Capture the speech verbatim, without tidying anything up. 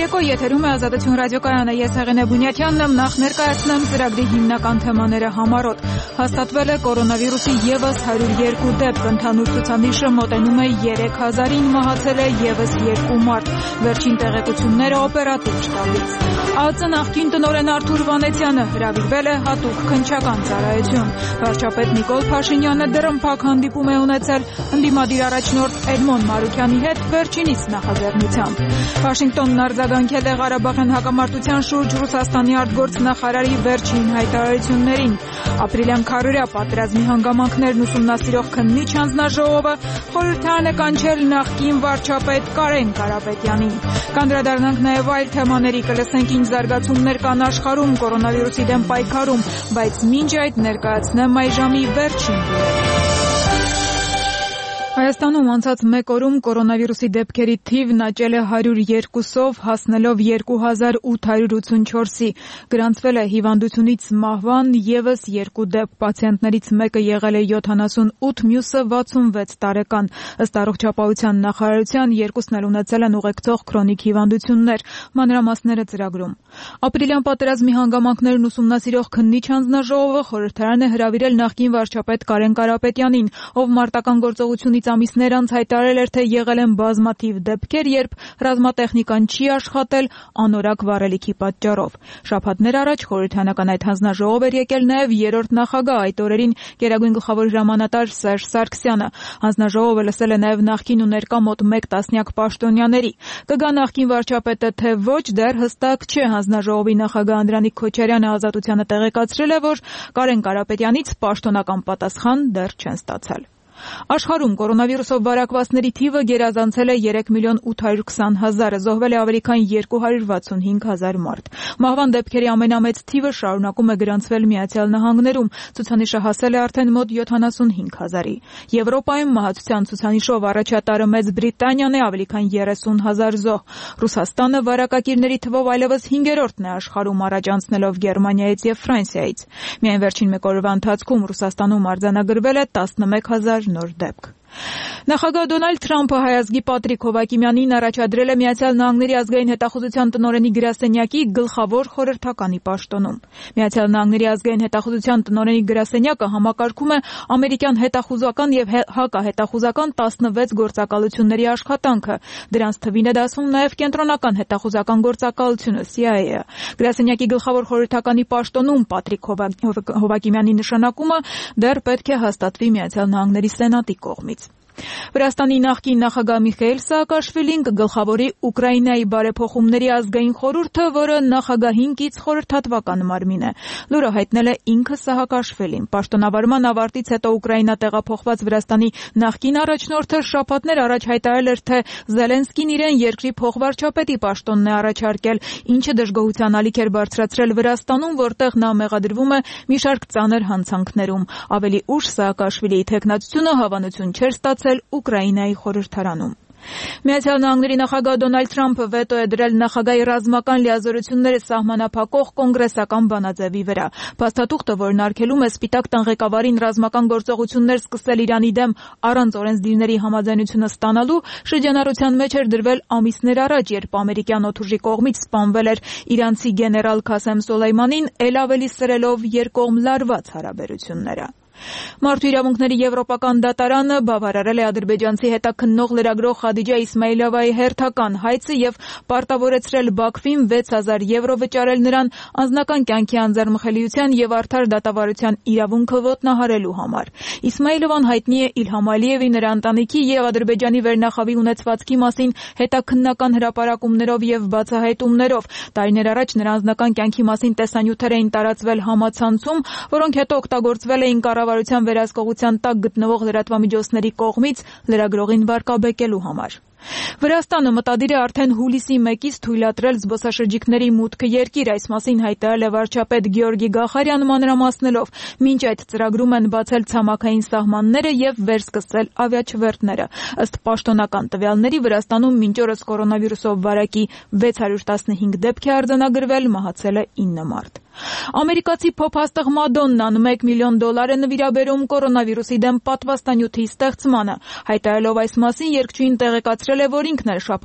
Երեկո եթերում է Ազատություն ռադիոկայանը, ես Հեղինե Բունյաթյանն եմ, նախ ներկայացնեմ ծրագրի հիմնական թեմաները համառոտ։ Հաստատվել է կորոնավիրուսի ևս հարյուր երկու դեպք, ընդհանուր ցուցանիշը մոտենում է երեք հազարին, մահացել է ևս երկու մարդ։ Վերջին տեղեկությունները օպերատիվ շտաբից։ ԱԾ նախկին տնօրեն Արթուր Վանեցյանը հրավիրվել է հատուկ քննչական ծառայություն։ Վարչապետ Նիկոլ Փաշինյանը դռնփակ հանդիպում է ունեցել ընդդիմադիր առաջնորդ Էդմոն Մարուքյանի հետ վերջինիս նախաձեռնությամբ։ Վաշինգտոնն արձագանքել է Ղարաբաղյան հակամարտության շուրջ Ռուսաստանի արտգործնախարարի վերջին հայտարարություններին։ Ապրիլյան քարորյա պատերազմի հանգամանքներն ուսումնասիրող քննիչ հանձնաժողովը խորհրդարան է կանչել նախկին վարչապետ Կարեն Կարապետյանին։ Կանդրադառնանք նաև այլ թեմաների, կլսենք ինչ զարգացումներ կան աշխարհում կորոնավիրուսի դեմ պայքարում, բայց մինչ այդ ներկայացնեմ այժմի վերջին լուրերը։ Հայաստանում անցած մեկ օրում կորոնավիրուսի դեպքերի թիվն աճել է հարյուր երկուսով, հասնելով երկու հազար ութ հարյուր ութսունչորսի։ Գրանցվել է հիվանդությունից մահվան ևս երկու դեպք, պացիենտներից մեկը եղել է յոթանասունութ, մյուսը վաթսունվեց տարեկան։ Ըստ առողջապահության նախարարության, երկուսն էլ ունեցել են ուղեկցող քրոնիկ հիվանդություններ։ Մանրամասները ծրագրում։ Ապրիլյան պատերազմի հանգամանքներն ուսումնասիրող քննիչ հանձնաժողովը խորհրդարան է հրավիրել նախկին վարչապետ Կարեն Կարապետյանին, ով մարտական գործողությունից ամիսներ անց հայտարարել էր, թե եղել են բազմաթիվ դեպքեր, երբ ռազմատեխնիկան չի աշխատել անորակ վառելիքի պատճառով։ Շաբաթներ առաջ խորհրդարանական այդ հանձնաժողով էր եկել նաև երրորդ նախագահ, այդ օրերին Գերագույն գլխավոր հրամանատար Սերժ Սարգսյանը։ Հանձնաժողովը լսել է նաև նախկին ու ներկա մոտ մեկ տասնյակ պաշտոնյաների։ Կգա նախկին վարչապետը, թե ոչ, դեռ հստակ չէ։ Հանձնաժողովի նախագահ Անդրանիկ Քոչարյանը Ազատությանը տեղեկացրել է, որ Կարեն Կարապետյանից պաշտոնական պատասխան դեռ չեն ստացել։ Աշխարհում կորոնավիրուսով վարակվածների թիվը գերազանցել է երեք միլիոն ութ հարյուր քսան հազարը, զոհվել է ավելի քան երկու հարյուր վաթսունհինգ հազար մարդ։ Մահվան դեպքերի ամենամեծ թիվը շարունակում է գրանցվել Միացյալ Նահանգներում, ցուցանիշը հասել է արդեն մոտ յոթանասունհինգ հազարի։ Եվրոպայում մահացության ցուցանիշով առաջատարը Մեծ Բրիտանիան է, ավելի քան երեսուն հազար զոհ։ Ռուսաստանը վարակակիրների թվով այլևս հինգերորդն է աշխարհում, առաջ անցնելով Գերմանիայից եւ Ֆրանսիայից։ Միայն վերջին մեկ օրվա ընթացքում Ռուսաստանում արձանագրվել է տասնմեկ հազար նոր դեպք։ Նախագահ Դոնալդ Թրամփը հայազգի Պատրիկ Հովհակիմյանին առաջադրել է Միացյալ Նահանգների ազգային հետախուզության տնօրենի գրասենյակի գլխավոր խորհրդականի պաշտոնում։ Միացյալ Նահանգների ազգային հետախուզության տնօրենի գրասենյակը համակարգում է ամերիկյան հետախուզական եւ հակահետախուզական տասնվեց գործակալությունների աշխատանքը։ Դրանց թվին է դասվում նաև կենտրոնական հետախուզական գործակալությունը C I A-ը։ Գրասենյակի գլխավոր խորհրդականի պաշտոնում Պատրիկ Հովհակիմյանի նշանակումը դեռ պետք է հաստատվի Միացյալ Նահանգների Սենատի կողմից։ Վրաստանի նախկին նախագահ Միխայիլ Սահակաշվիլին կգլխավորի Ուկրաինայի բարեփոխումների ազգային խորհուրդը, որը նախագահին կից խորհրդատվական մարմին է։ Լուրը հայտնել է ինքը Սահակաշվիլին։ Պաշտոնավարման ավարտից հետո Ուկրաինա տեղափոխված Վրաստանի նախկին առաջնորդը շաբաթներ առաջ հայտարարել էր, թե Զելենսկին իրեն երկրի փոխվարչապետի պաշտոնն է առաջարկել, ինչը դժգոհության ալիք էր բարձրացրել Վրաստանում, որտեղ նա մեղադրվում է մի շարք ծանր հանցանքներում։ Ավելի ուշ Սահակաշվիլիի թեկնածությունը հավանություն չէր ստացել Ուկրաինայի խորհրդարանում։ Միացյալ Նահանգների նախագահ Դոնալդ Թրամփը վետո է դրել նախագահի ռազմական լիազորությունները սահմանափակող կոնգրեսական բանաձևի վրա։ Փաստաթուղթը, որն արգելում է Սպիտակ տան ղեկավարին ռազմական գործողություններ սկսել Իրանի դեմ առանց օրենսդիրների համաձայնությունը ստանալու, շրջանառության մեջ էր դրվել ամիսներ առաջ, երբ ամերիկյան օդուժի կողմից սպանվել էր իրանցի գեներալ Քասեմ Սոլեյմանին, էլ ավելի սրելով երկկողմ լարված հարաբերությունները։ Մարդու իրավունքների եվրոպական դատարանը բավարարել է ադրբեջանցի հետաքննող լրագրող Խադիջա Իսմայիլովայի հերթական հայցը եւ պարտավորեցրել Բաքվին վեց հազար եվրո վճարել նրան անձնական կյանքի անձեռնմխելիության եւ արդար դատավարության իրավունքը ոտնահարելու համար։ Իսմայիլովան հայտնի է Իլհամ Ալիևի, նրա ընտանիքի եւ Ադրբեջանի վերնախավի ունեցվածքի մասին հետաքննական հրապարակումներով եւ բացահայտումներով։ Տարիներ առաջ նրա անձնական կյանքի մասին տեսանյութեր էին տարածվել համացանցում, որոնք հետո օգտագործվել էին կառավարության վերահսկողության տակ գտնվող լրատվամիջոցների կողմից լրագրողին վարկաբեկելու համար։ Վրաստանը մտադիր է արդեն հուլիսի մեկից թույլատրել զբոսաշրջիկների մուտքը երկիր, այս մասին հայտարարել է վարչապետ Գեորգի Գախարյանը մանրամասնելով, մինչ այդ ծրագրում են բացել ցամաքային սահմանները եւ վերսկսել ավիաչվերթները։ Ըստ պաշտոնական տվյալների Վրաստանում մինչ օրս կորոնավիրուսով վարակի վեց հարյուր տասնհինգ դեպք է արձանագրվել, մահացել է ինը մարդ։ Ամերիկացի փոփ-հաստղ Մադոննան մեկ միլիոն դոլար է նվիրաբերում կորոնավիրուսի դեմ պատվաստանյութի ստեղծմանը։ Հայտարարելով այս մասին, երգչուհին տեղեկացրել է, որ ինքն էլ շաբաթ